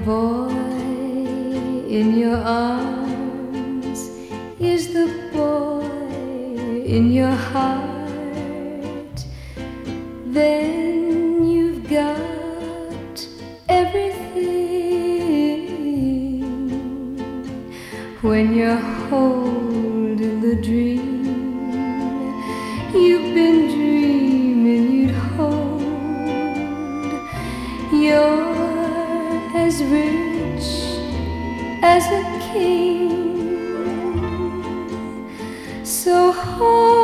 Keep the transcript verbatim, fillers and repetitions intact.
boy in your arms is the boy in your heart, then you've got everything. When you're holding the dream you've been dreaming you'd hold, you're as rich as a king. So hold